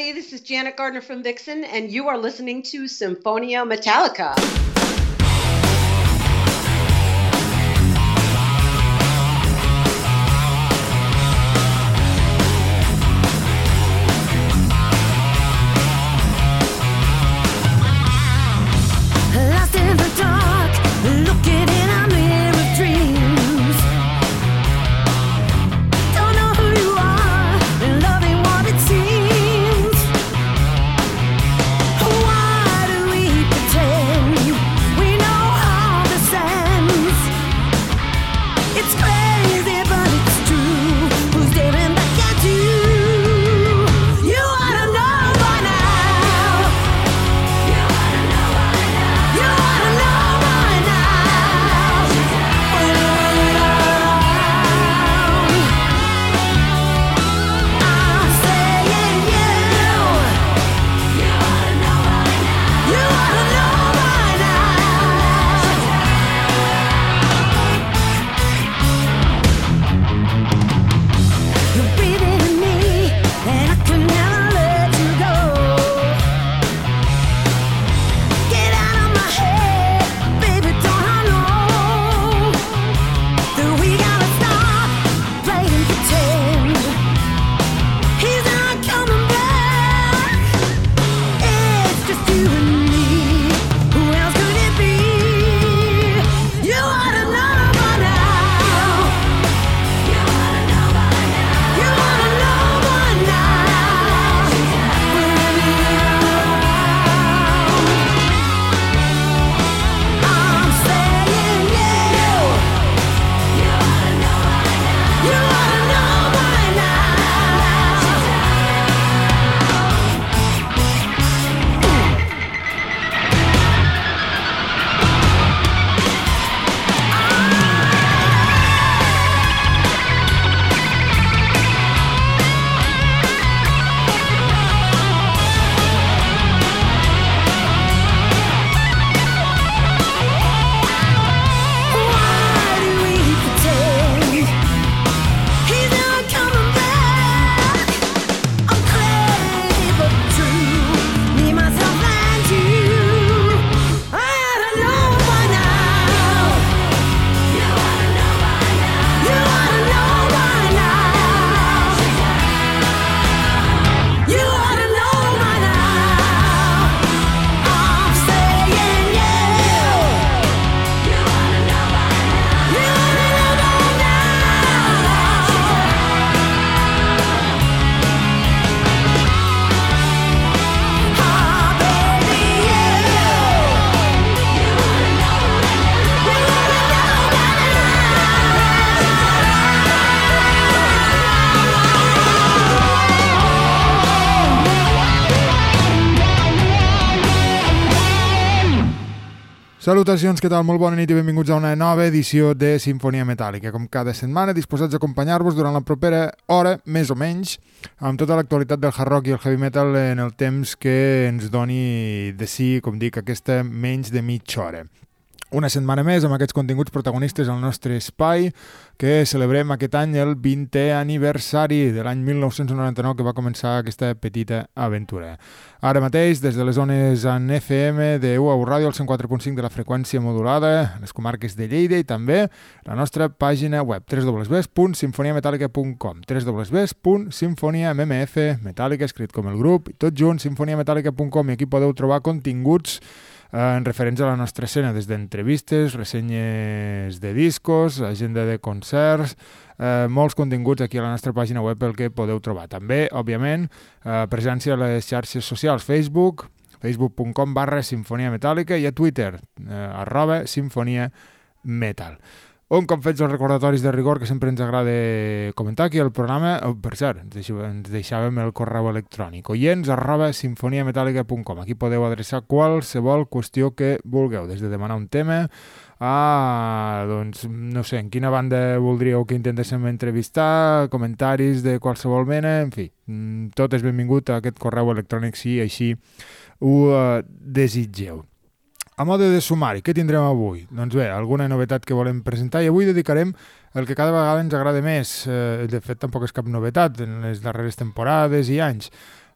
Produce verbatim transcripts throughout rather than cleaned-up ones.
everybody. This is Janet Gardner from Vixen, and you are listening to Symphonia Metallica. Lost in the dark, looking in a mirror of dreams. Don't know who you are, loving what it seems. Why do we pretend we know all the signs? It's crazy, but it's true. Who's staring back at you? You ought to know by now. You ought to know by now. You ought to know by now. When we're around, I'm saying you. You ought to know by now. You ought to know by now. You're breathing in me, and I can never let you go. Get out of my head, baby, don't I know that we gotta stop playing pretend. He's not coming back. It's just you and me. Who else could it be? You ought to know by now. You ought to know by now. You ought to know by now. When we're around, I'm saying you. You ought to know by now. You ought to know by now. Why do we pretend he's not coming back? I'm crazy but true. Me, myself, and you. I ought to know by now. You ought to know by now. You ought to know by now. You ought to know by now. I'm saying you. You ought to know by now. You ought to know by now. Ah, baby, you. You ought to know by now. You ought to know by Salutacions, què tal? Molt bona nit i benvinguts a una nova edició de Sinfonia Metàl·lica. Com cada setmana, disposats a acompanyar-vos durant la propera hora, més o menys, amb tota l'actualitat del hard rock i el heavy metal en el temps que ens doni de sí, com dic, aquesta menys de mitja hora. Una setmana més amb aquests continguts protagonistes al nostre espai, que celebrem aquest any el vintè aniversari de l'any mil nou-cents noranta-nou que va començar aquesta petita aventura. Ara mateix, des de les zones en F M de U A U Ràdio, al cent quatre punt cinc de la freqüència modulada, les comarques de Lleida i també la nostra pàgina web w w w punt sinfonia metàl·lica punt com w w w punt sinfonia metallica, escrit com el grup, i tot junt, sinfonia metàl·lica punt com, i aquí podeu trobar continguts en referents a la nostra escena, des d'entrevistes, ressenyes de discos, agenda de concerts, eh, molts continguts aquí a la nostra pàgina web pel que podeu trobar. També, òbviament, eh, presència a les xarxes socials, Facebook, facebook punt com barra sinfonia metàl·lica, i a Twitter, eh, arroba sinfonia metal. Un cop fets els recordatoris de rigor que sempre ens agrada comentar aquí al programa, oh, per cert, ens deixàvem, ens deixàvem el correu electrònic oients arroba sinfonia metàl·lica punt com. Aquí podeu adreçar qualsevol qüestió que vulgueu, des de demanar un tema a, doncs, no sé, en quina banda voldríeu que intentéssim entrevistar, comentaris de qualsevol mena, en fi, tot és benvingut a aquest correu electrònic si així ho uh, desitgeu. A mode de sumari, què tindrem avui? Doncs bé, alguna novetat que volem presentar, i avui dedicarem el que cada vegada ens agrada més. Eh, de fet, tampoc és cap novetat en les darreres temporades i anys.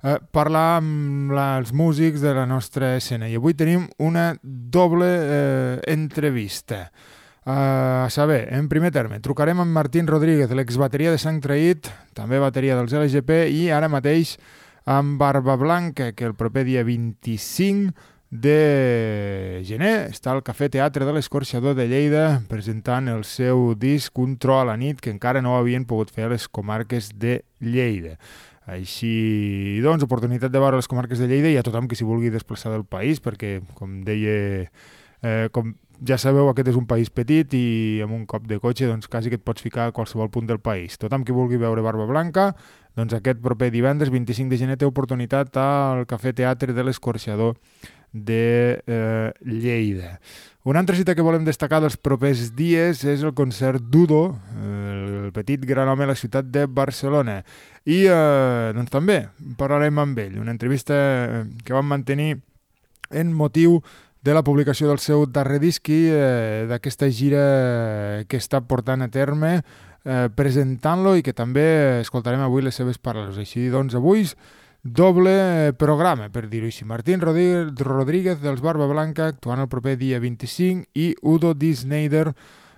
eh, parlar amb la, els músics de la nostra escena. I avui tenim una doble eh, entrevista. Uh, a saber, en primer terme, trucarem amb Martín Rodríguez, l'exbateria de Sang Traït, també bateria dels L G P, i ara mateix amb Barba Blanca, que el proper dia vint-i-cinc de gener està al Cafè Teatre de l'Escorxador de Lleida presentant el seu disc Un tro a la nit, que encara no havien pogut fer a les comarques de Lleida. Així, doncs, oportunitat de veure les comarques de Lleida i a tothom que s'hi vulgui desplaçar del país, perquè, com deia... Eh, com ja sabeu, aquest és un país petit i amb un cop de cotxe doncs quasi que et pots ficar a qualsevol punt del país. Tothom que vulgui veure Barba Blanca, doncs aquest proper divendres vint-i-cinc de gener té oportunitat al Cafè Teatre de l'Escorxador de eh, Lleida. Una altra cita que volem destacar dels propers dies és el concert d'Udo, el petit gran home a la ciutat de Barcelona. I eh, doncs també parlarem amb ell, una entrevista que vam mantenir en motiu de la publicació del seu darrer disc i eh, d'aquesta gira que està portant a terme eh, presentant-lo i que també escoltarem avui les seves paraules. Així doncs avui doble programa, per dir-ho així. Martín Rodríguez dels Barba Blanca actuant el proper dia vint-i-cinc i Udo D. Snyder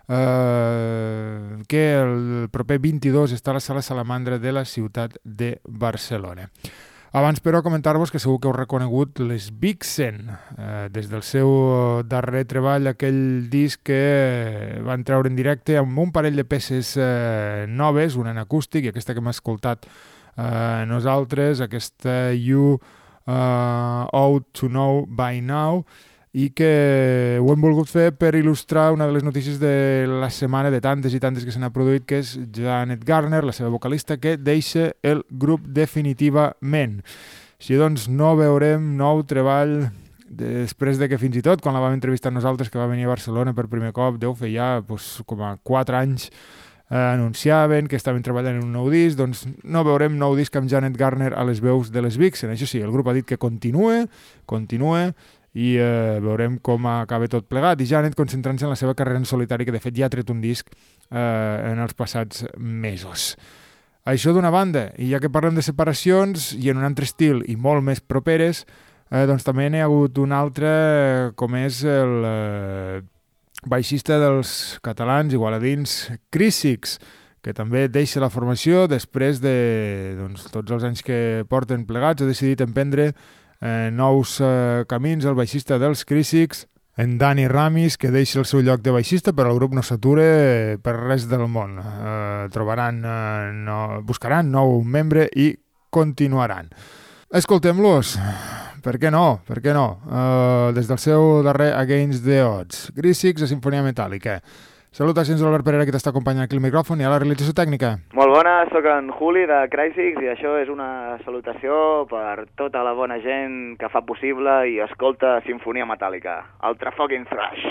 eh, que el proper vint-i-dos està a la Sala Salamandra de la ciutat de Barcelona. Abans, però, comentar-vos que segur que heu reconegut les Vixen, eh, des del seu darrer treball, aquell disc que van treure en directe amb un parell de peces eh, noves, una en acústic i aquesta que hem escoltat eh, nosaltres, aquesta You uh, Ought to Know By Now, i que ho hem volgut fer per il·lustrar una de les notícies de la setmana, de tantes i tantes que se n'ha produït, que és Janet Garner, la seva vocalista, que deixa el grup definitivament. Així doncs, no veurem nou treball després de que fins i tot, quan la vam entrevistar nosaltres, que va venir a Barcelona per primer cop, deu fer ja pues, com a quatre anys, eh, anunciaven que estaven treballant en un nou disc, doncs no veurem nou disc amb Janet Garner a les veus de les Vixen. Això sí, el grup ha dit que continua, continua, i eh, veurem com acaba tot plegat. I Janet concentrant-se en la seva carrera en solitari, que de fet ja ha tret un disc eh, en els passats mesos. Això d'una banda, i ja que parlem de separacions, i en un altre estil i molt més properes, eh, doncs també n'hi ha hagut un altre, com és el eh, baixista dels catalans igualadins, Crísics, que també deixa la formació després de doncs, tots els anys que porten plegats, ha decidit emprendre Eh, nous eh, camins, el baixista dels Crísics, en Dani Ramis, que deixa el seu lloc de baixista, però el grup no s'atura eh, per res del món. Eh, trobaran, eh, no, buscaran nou membre i continuaran. Escoltem-los, per què no? Per què no? Eh, des del seu darrer Against the Odds, Crísics a Sinfonia Metàl·lica. Salutacions a l'Albert Pereira, que t'està acompanyant aquí al micròfon i a la realització tècnica. Molt bona, sóc en Juli de Crísics i això és una salutació per tota la bona gent que fa possible i escolta Sinfonia Metàl·lica. Ultra fucking thrash.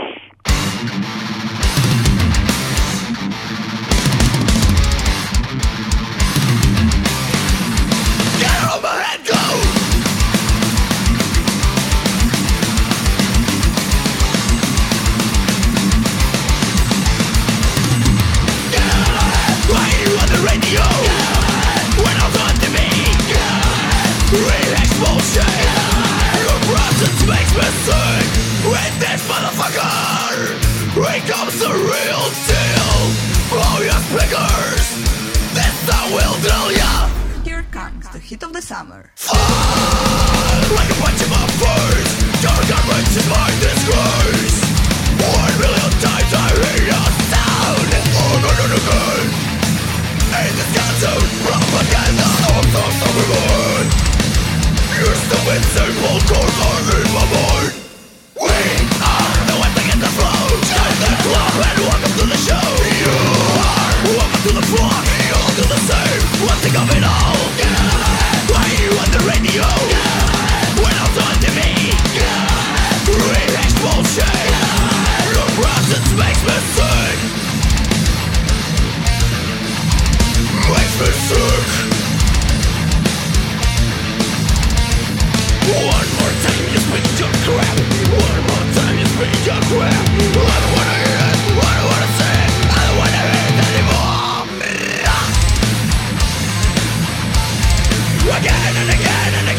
Get on my head, go! Radio, when I'm on to me, relax bullshit, your presence makes me sick, with this motherfucker, here comes the real deal, blow your speakers, this I will tell ya, here comes the hit of the summer, fall, like a punch in my face, your garbage is my disgrace, one million times I hear your sound, again and again, in this cartoon propaganda of the summerman, your stupid simple chords are in my mind. We are the ones that get the flow, join the club and welcome to the show. You are welcome to the flock, we all do the same, one thing of it all. Yeah. Why you on the radio? Yeah. When I'm on to me, yeah. Relax bullshit, yeah. Your presence makes me sick. Makes me sick. One more time you speak your crap. One more time you speak your crap. I don't wanna hear it, I don't wanna say it, I don't wanna hear it anymore. Again and again and again.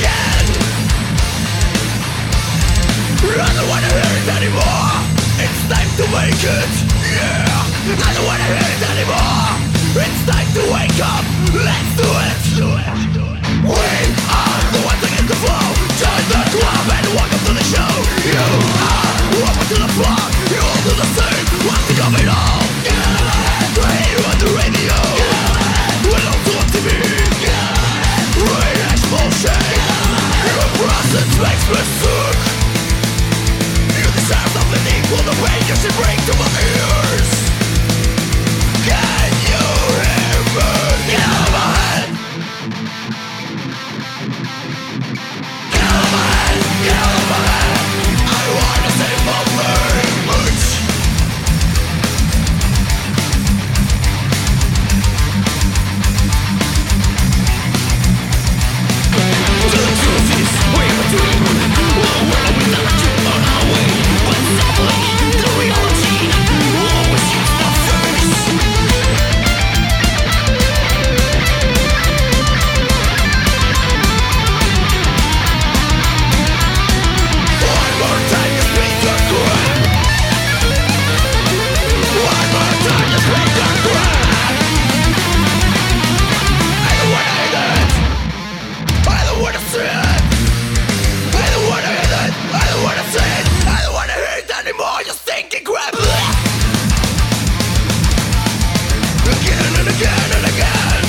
fuck it, yeah. I don't wanna hear it anymore. It's time to wake up. Let's do it. Do it. Do it. We are the ones against the flow. Join the club and welcome to the show. You are welcome to the floor. You all do the same. What's the coming on? Right here on the radio. We're also on T V. Right as bullshit. Your process makes me sick. You deserve something equal the pain you should bring to my ears. Can you hear me? Get out of my head. Get out of my head. Get out of my head. I wanna save my language. To the truth is, we have a dream. Well, well, we never dream on our way. But sadly, the reality always hits my face. One more time, just make your grab. One more time, just make your grab. I don't wanna hear that. I don't wanna see it. I don't wanna hear that. I don't wanna see it. I don't wanna hear it anymore. You stinking crap. Again and again and again.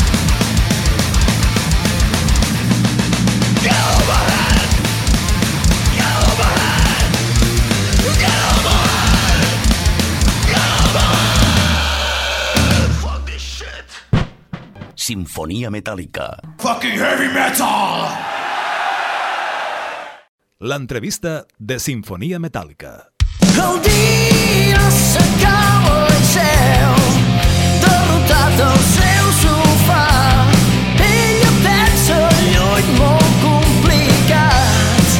Get out of my head. Get out of my head. Get out of my head. Get out of my head. Fuck this shit. Sinfonia Metàl·lica. Fucking heavy metal. L'entrevista de Sinfonia Metàl·lica. El dia s'acaba i seu, derrotat al seu sofà. Ella pensa lluny molt complicat.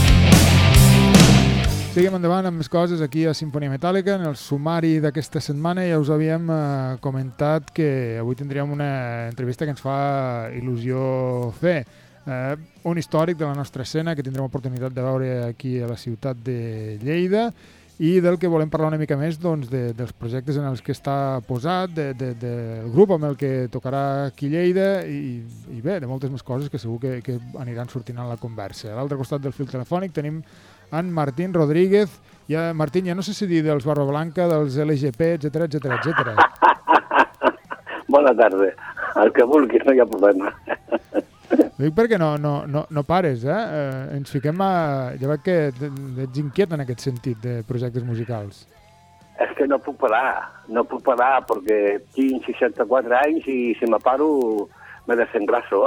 Seguim endavant amb més coses aquí a Sinfonia Metàl·lica. En el sumari d'aquesta setmana ja us havíem eh, comentat que avui tindríem una entrevista que ens fa il·lusió fer. Eh, un històric de la nostra escena que tindrem oportunitat de veure aquí a la ciutat de Lleida i del que volem parlar una mica més doncs, de, dels projectes en els que està posat, de, de, del grup amb el que tocarà aquí a Lleida i, i bé, de moltes més coses que segur que, que aniran sortint en la conversa. A l'altre costat del fil telefònic tenim en Martín Rodríguez. Ja, Martín, ja no sé si dir dels Barba Blanca, dels L G P, etcètera, etcètera, etcètera. Bona tarda. El que vulguis, no hi ha problema. Ho dic perquè no, no, no, no pares, eh? eh? Ens fiquem a... Ja veig que ets inquiet en aquest sentit de projectes musicals. És que no puc parar, no puc parar perquè tinc seixanta-quatre anys i si me paro me desengrasso.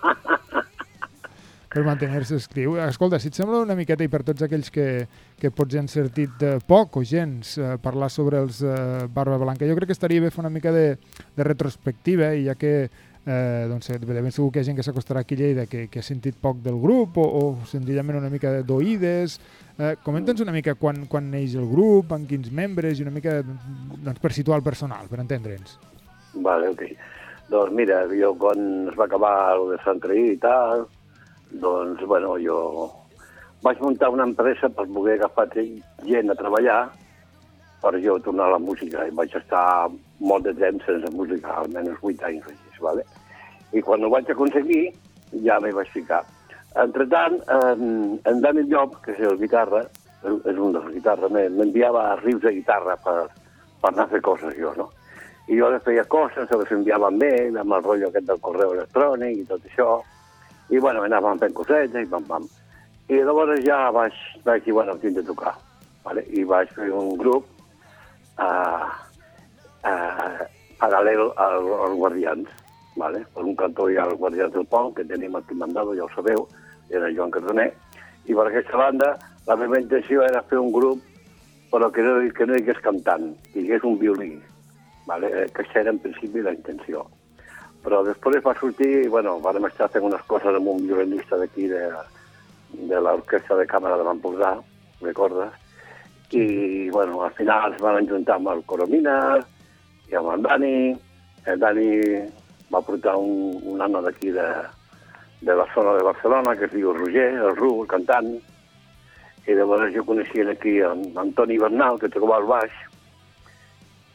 Per mantenir-se escriu. Escolta, si et sembla una miqueta, i per tots aquells que, que potser han sentit eh, poc o gens eh, parlar sobre els eh, Barba Blanca, jo crec que estaria bé fer una mica de, de retrospectiva, i ja que eh, doncs, de ben segur que hi ha gent que s'acostarà aquí a Lleida que, que ha sentit poc del grup o, o senzillament una mica d'oïdes. Eh, Comenta'ns una mica quan, quan neix el grup, amb quins membres, i una mica doncs, per situar el personal, per entendre'ns. Vale, ok. Doncs mira, jo quan es va acabar el de Sant Traí i tal, doncs, bueno, jo vaig muntar una empresa per poder agafar gent a treballar per jo tornar a la música, i vaig estar molt de temps sense música, almenys vuit anys, així, vale? I quan ho vaig aconseguir, ja m'hi vaig ficar. Entretant, en, en Dani Llop, que és el guitarra, és un dels guitarres, m'enviava rius de guitarra per, per anar a fer coses jo, no? I jo les feia coses, se les enviava amb ell, amb el rotllo aquest del correu electrònic i tot això. I, bueno, anàvem fent cosetes i pam, pam. I llavors ja vaig, vaig dir, bueno, tinc de tocar. Vale? I vaig fer un grup uh, uh, paral·lel al, als Guardians. Vale? Per un cantó hi ha els Guardians del Pont, que tenim aquí mandado, ja ho sabeu, era Joan Cardoner. I per aquesta banda, la meva intenció era fer un grup, però que no, que no hi hagués cantant, que hi hagués un violí. Vale? Aquesta era en principi la intenció. Però després va sortir, i bueno, vam estar fent unes coses amb un violinista d'aquí de, de l'Orquestra de Càmera de l'Empordà, recordes? I, bueno, al final es van ajuntar amb el Coromines i amb el Dani. El Dani va portar un, un nano d'aquí de, de la zona de Barcelona, que es diu Roger, el Ru, el cantant. I llavors jo coneixia aquí en Antoni Bernal, que tocava al baix,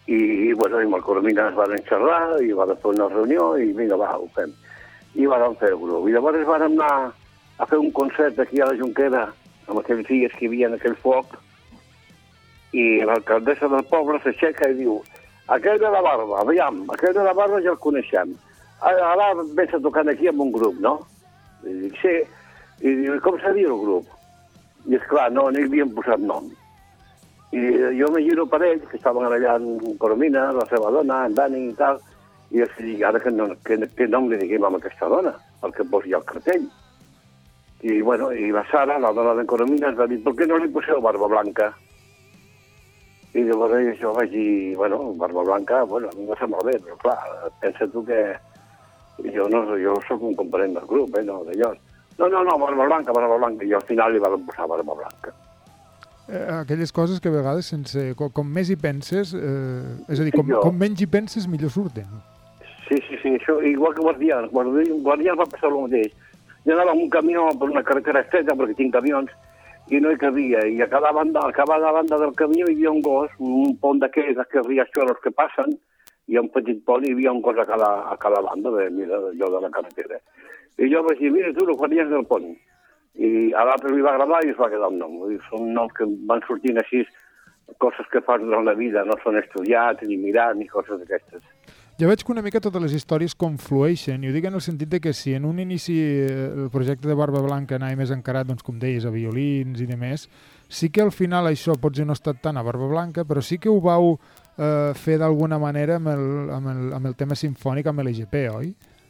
I, bueno, i amb el Coromines van xerrar i van fer una reunió i vinga, va, ho fem. I van fer el grup. I llavors van anar a fer un concert aquí a la Jonquera amb aquells dies que hi havia en aquell foc i l'alcaldessa del poble s'aixeca i diu aquell de la barba, aviam, aquell de la barba ja el coneixem. Ara vens a tocant aquí amb un grup, no? I dic, sí. I diu, com seria el grup? I esclar, no, no hi havien posat nom. I jo me giro per ells, que estaven allà en Coromina, la seva dona, en Dani i tal, i els dic, ara que, no, que, que nom li diguem a aquesta dona, perquè posi el cartell. I, bueno, i la Sara, la dona d'en Coromina, es va dir, per què no li poseu Barba Blanca? I llavors jo vaig dir, bueno, Barba Blanca, bueno, a mi no sembla bé, però clar, pensa tu que jo no jo sóc un component del grup, eh, no, d'allò. No, no, no, Barba Blanca, Barba Blanca, i al final li van posar Barba Blanca. Eh, aquelles coses que a vegades, sense, com, com més hi penses, eh, és a dir, com, Jo. com menys hi penses, millor surten. Sí, sí, sí, això, igual que Guardians. Guardians, Guardians va passar el mateix. Jo anava amb un camió per una carretera estreta, perquè tinc camions, i no hi cabia. I a cada banda, a cada banda del camió hi havia un gos, un pont d'aquells, d'aquells riachuelos que passen, i un petit pont, i hi havia un gos a cada, a cada banda, de, mira, jo de la carretera. I jo vaig dir, mira tu, els Guardians del pont. I a l'altre li va agradar i es va quedar un nom. Vull dir, són noms que van sortint així, coses que fas durant la vida, no són estudiats, ni mirats, ni coses d'aquestes. Ja veig que una mica totes les històries conflueixen, i ho dic en el sentit de que si en un inici el projecte de Barba Blanca anava més encarat, doncs, com deies, a violins i demés, sí que al final això potser no ha estat tant a Barba Blanca, però sí que ho vau eh, fer d'alguna manera amb el, amb, el, amb el tema simfònic, amb l'E G P, oi?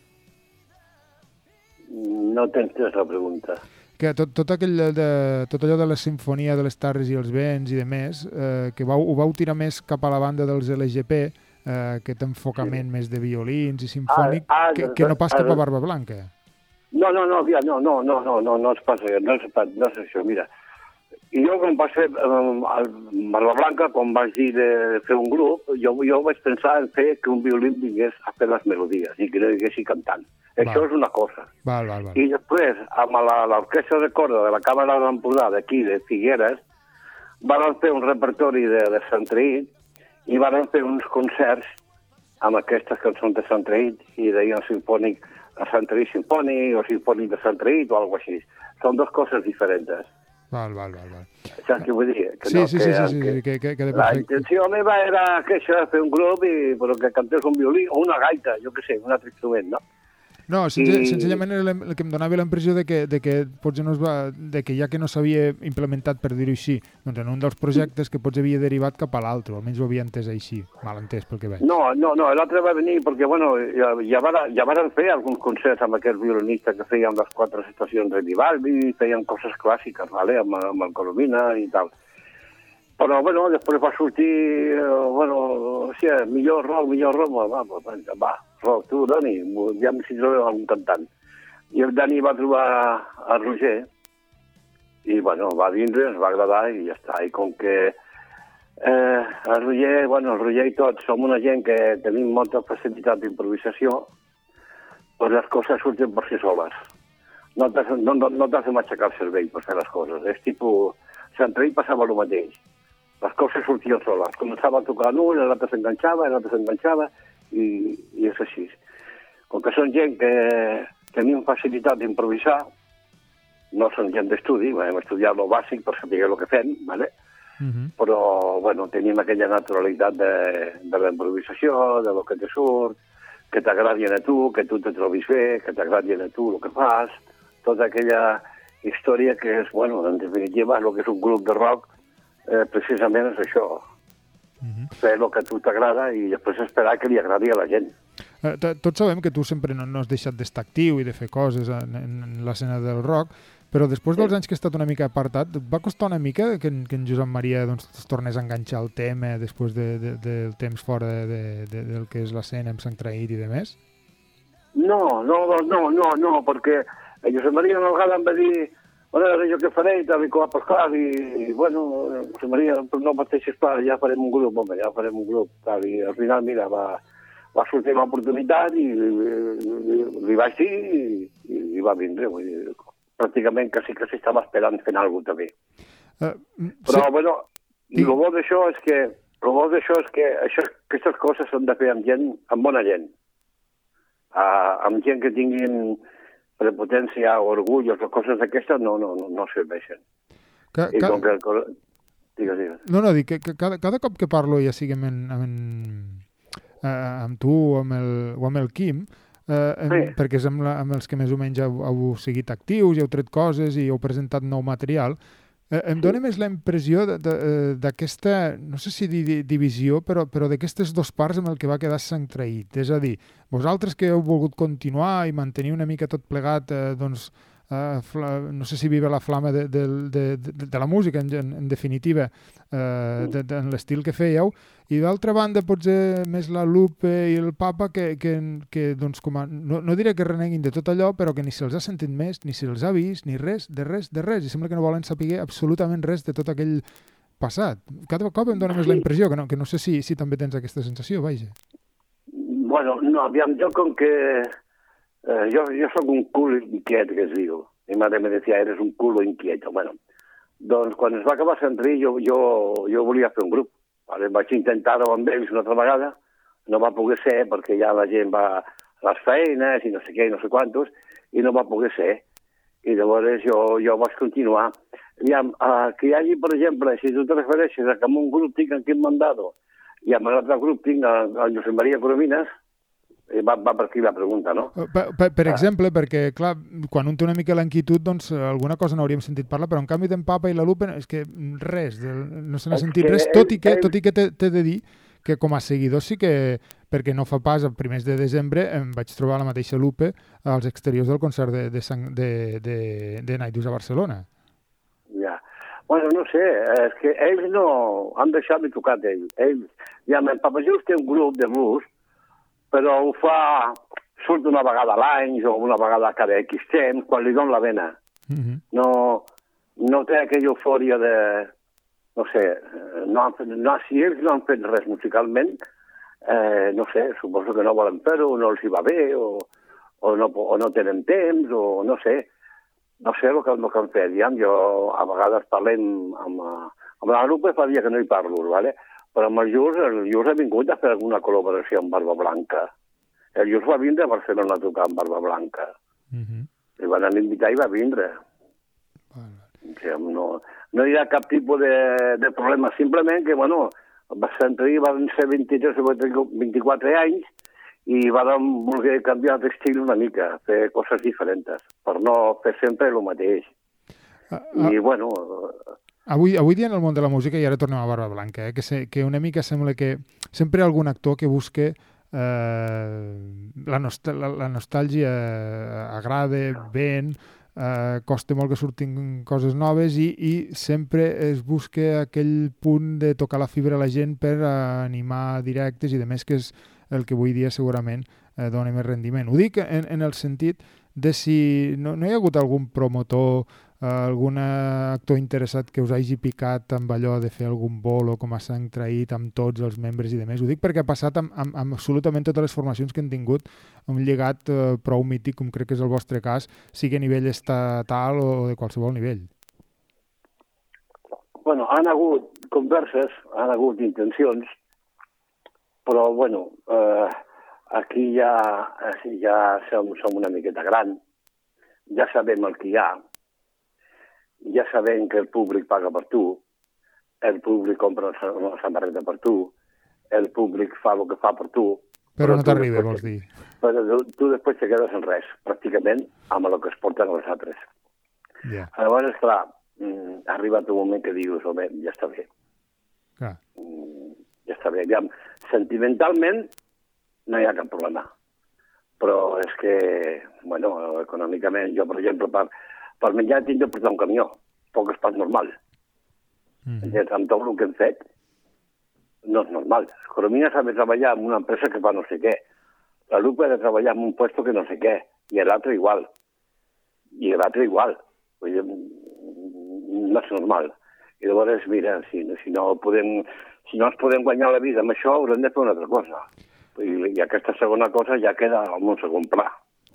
No t'entens la pregunta. Que tot, tot, aquell de, tot allò de la sinfonia de les Tarres i els Vents i demés, eh, que vau, ho vau tirar més cap a la banda dels L G P, eh, aquest enfocament sí. més de violins i simfònic, ah, ah, que, que no pas ah, cap a Barba Blanca. No, no, no, ja, no, no, no, no, no, no es passa, no és, no és això, mira. I jo quan vaig fer um, el Barba Blanca, quan vaig dir de fer un grup, jo, jo vaig pensar en fer que un violín vingués a fer les melodies i que no diguessi cantant. Val. Això és una cosa. Val, val, val. I després, amb l'orquestra de corda de la Càmera d'Empordà d'aquí, de Figueres, van fer un repertori de, de Sant Traït i van fer uns concerts amb aquestes cançons de Sant Traït i deien simfònic, Sant Traït simfònic o simfònic de Sant Traït o alguna cosa així. Són dues coses diferents. Val, val, val, val. Saps què vull dir? Que sí, no, sí, que, sí, sí, que, sí, que, que, que de la perfecte. intenció meva era que això, fer un grup, i, però que cantés un violí o una gaita, jo què sé, un altre instrument, no? No, sense, I... senzillament era el que em donava la impressió de que, de que potser no es va, de que ja que no s'havia implementat, per dir-ho així, doncs en un dels projectes que potser havia derivat cap a l'altre, almenys ho havia entès així, mal entès pel que veig. No, no, no, l'altre va venir perquè, bueno, ja, ja, van, ja van fer alguns concerts amb aquest violinista que feien les quatre estacions de Vivaldi, feien coses clàssiques, vale? amb, amb el Coromina i tal. Però, bueno, després va sortir, bueno, o sigui, millor rock, millor rock, va, va, va, rock, tu, Dani, ja em si trobem algun cantant. I el Dani va trobar a Roger, i, bueno, va vindre, ens va agradar, i ja està. I com que eh, el Roger, bueno, el Roger i tots som una gent que tenim molta facilitat d'improvisació, doncs les coses surten per si soles. No t'has no, no, no de matxacar el cervell per fer les coses. És tipus, Sant Traït passava el mateix. Les coses sortien soles. Començava a tocar l'un, l'altre s'enganxava, l'altre s'enganxava, i, i és així. Com que són gent que tenim facilitat d'improvisar, no són gent d'estudi, hem estudiat el bàsic per saber el que fem, ¿vale? Uh-huh. Però, bueno, tenim aquella naturalitat de, de la improvisació, de lo que te surt, que t'agradi a tu, que tu te trobis bé, que t'agradi a tu el que fas, tota aquella història que és, bueno, en definitiva, el que és un grup de rock, eh, precisament és això. Uh-huh. Fer el que a tu t'agrada i després esperar que li agradi a la gent. Eh, tots sabem que tu sempre no, no has deixat d'estar actiu i de fer coses en, en l'escena del rock, però després dels anys que has estat una mica apartat, et va costar una mica que, que en Josep Maria doncs, es tornés a enganxar el tema després de, de, del temps fora de, de, de, del que és l'escena amb Sant Traït i de més? No, no, no, no, no, perquè Josep Maria una vegada em va dir bueno, jo què faré, i tal, i com va pescar, i, i bueno, Josep Maria, no pateixis, clar, ja farem un grup, home, ja farem un grup, tal, i al final, mira, va, va sortir l'oportunitat i li, li, li vaig dir i, i, i va vindre, vull dir, pràcticament quasi que s'estava esperant fent alguna cosa també. Uh, Però, sí. bueno, el bo d'això és que el bo d'això és que això, aquestes coses s'han de fer amb gent, amb bona gent. Uh, amb gent que tinguin prepotència o orgull o coses d'aquestes no, no, no, no serveixen. Que, I que... com que... Digues, digues. No, no, dic que, que cada, cada cop que parlo, ja siguem en, en, eh, amb tu o amb el, o amb el Quim, eh, en, Sí. perquè és amb, la, amb els que més o menys heu, heu seguit actius i heu tret coses i heu presentat nou material, eh, em dóna més la impressió de- de- eh, d'aquesta, no sé si dir di- divisió, però, però d'aquestes dos parts amb el que va quedar sang traït. És a dir, vosaltres que heu volgut continuar i mantenir una mica tot plegat, eh, doncs, eh, fla, no sé si vive la flama de, de, de, de, de la música, en, en, en definitiva, eh, de, de, en l'estil que fèieu, i d'altra banda potser més la Lupe i el Papa que, que, que doncs, com a, no, no diré que reneguin de tot allò, però que ni se'ls ha sentit més, ni se'ls ha vist, ni res, de res, de res, i sembla que no volen saber absolutament res de tot aquell passat. Cada cop em dóna més la impressió, que no, que no sé si, si també tens aquesta sensació, vaja. Bueno, no, aviam, jo com que... Eh, jo, jo sóc un culo inquiet, que es diu. Mi madre me decía, eres un culo inquieto. Bueno, doncs quan es va acabar Sant Ri, jo, jo, jo volia fer un grup. Vale? Vaig intentar-ho amb ells una altra vegada, no va poder ser perquè ja la gent va a les feines i no sé què, i no sé quantos, i no va poder ser. I llavors jo, jo vaig continuar. Aviam, uh, que hi hagi, per exemple, si tu te refereixes a que en un grup tinc en Quim Mandado i en l'altre grup tinc en, en Josep Maria Coromines, va, va per aquí la pregunta, no? Per, per, per exemple, perquè, clar, quan un té una mica l'inquietud, doncs alguna cosa n'hauríem sentit parlar, però en canvi d'en Papa i la Lupe és que res, no se n'ha És sentit que res, ell- tot i que, ell- tot i que t'he t'he de dir que com a seguidor sí que, perquè no fa pas, a primers de desembre em vaig trobar la mateixa Lupe als exteriors del concert de, de, Sang- de, de, de Naidus a Barcelona. Ja. Bueno, no sé, és que ells no han deixat de tocar ells. ells ja, el Papajus té un grup de blues, però ho fa, surt una vegada a l'any o una vegada cada X temps, quan li don la vena. Uh -huh. No, no té aquella eufòria de... No sé, no han fet, no, si ells no han fet res musicalment, eh, no sé, suposo que no volen fer-ho, no els hi va bé, o, o, no, o no tenen temps, o no sé. No sé el que, el que han fet. Diguem, jo a vegades parlem amb, amb la Lupe, fa dia que no hi parlo, ¿vale? Però amb el Lluç, el Lluç ha vingut a fer alguna col·laboració amb Barba Blanca. El Lluç va vindre a Barcelona a tocar amb Barba Blanca. Uh -huh. Li van invitar i va vindre. Vale. O sigui, no, no hi ha cap tipus de, de problema. Simplement que, bueno, va ser, van ser vint-i-tres o vint-i-quatre anys i van voler canviar d'estil una mica, fer coses diferents, per no fer sempre el mateix. Ah, ah. I, bueno... Avui, avui dia en el món de la música, i ara tornem a Barba Blanca, eh, que, se, que una mica sembla que sempre hi ha algun actor que busque eh, la, nost la, la nostàlgia agrada, ben, eh, costa molt que surtin coses noves i, i sempre es busca aquell punt de tocar la fibra a la gent per eh, animar directes i de més que és el que avui dia segurament eh, dona més rendiment. Ho dic en, en el sentit de si no, no hi ha hagut algun promotor, eh, algun actor interessat que us hagi picat amb allò de fer algun bolo com a sang traït amb tots els membres i demés. Ho dic perquè ha passat amb, amb, amb absolutament totes les formacions que han tingut un llegat eh, prou mític, com crec que és el vostre cas, sigui a nivell estatal o de qualsevol nivell. Bueno, han hagut converses, han hagut intencions, però, bueno, eh, aquí ja, ja som, som una miqueta gran, ja sabem el que hi ha, ja sabem que el públic paga per tu, el públic compra una samarreta per tu, el públic fa el que fa per tu. Però, però no tu t'arriba, després- vols dir. Però tu, tu després te quedes en res, pràcticament, amb el que es porten els altres. Ja, Llavors, clar, mm, ha arribat un moment que dius, home, ja està bé. clar. Ja està bé. Aviam, sentimentalment no hi ha cap problema. Però és que, bueno, econòmicament, jo, per exemple, per, per menjar tinc de portar un camió. Poc és pas normal. Mm -hmm. Entens? Amb tot el que hem fet, no és normal. Coromines ha de treballar en una empresa que fa no sé què. La Lupe ha de treballar en un puesto que no sé què. I l'altre igual. I l'altre igual. Vull dir, no és normal. I llavors, mira, si, si, no podem, si no ens podem guanyar la vida amb això, haurem de fer una altra cosa. I, i aquesta segona cosa ja queda en un segon pla.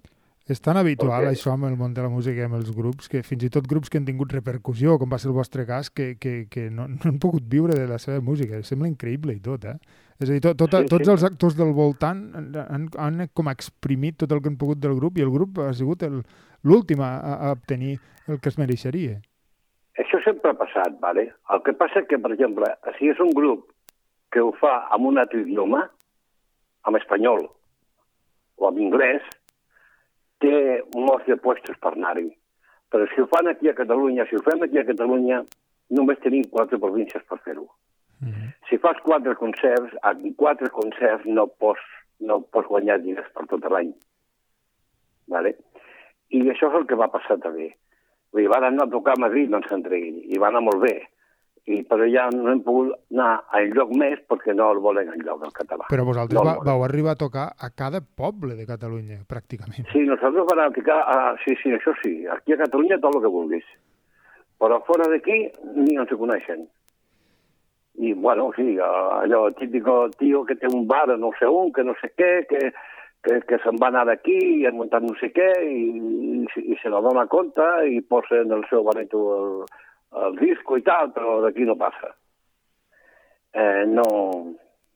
És tan habitual Perquè- això amb el món de la música i amb els grups, que fins i tot grups que han tingut repercussió, com va ser el vostre cas, que, que, que no, no han pogut viure de la seva música. Sembla increïble i tot, eh? És a dir, tot, tot, Sí, tots sí. els actors del voltant han, han com exprimit tot el que han pogut del grup i el grup ha sigut el- l'últim a, a obtenir el que es mereixeria. Això sempre ha passat, vale? El que passa que, per exemple, si és un grup que ho fa amb un altre idioma, amb espanyol o amb anglès, té molts de puestos per anar-hi. Però si ho fan aquí a Catalunya, si ho fem aquí a Catalunya, només tenim quatre províncies per fer-ho. Mm -hmm. Si fas quatre concerts, en quatre concerts no pots, no pots guanyar diners per tot l'any. Vale? I això és el que va passar també. Vull dir, van anar a tocar a Madrid, doncs, entre ells, i va anar molt bé. I, però ja no hem pogut anar a enlloc més perquè no el volen enlloc, el català. Però vosaltres no el va, volen. vau arribar a tocar a cada poble de Catalunya, pràcticament. Sí, nosaltres vam anar a tocar, a... sí, sí, això sí, aquí a Catalunya tot el que vulguis. Però fora d'aquí ni no se coneixen. I, bueno, sí, allò típico tio que té un bar a no sé on, que no sé què, que, que, que se'n va anar d'aquí i ha muntat no sé què, i, i, i se n'adona compte i posa en el seu bareto el, el disco i tal, però d'aquí no passa. Eh, no...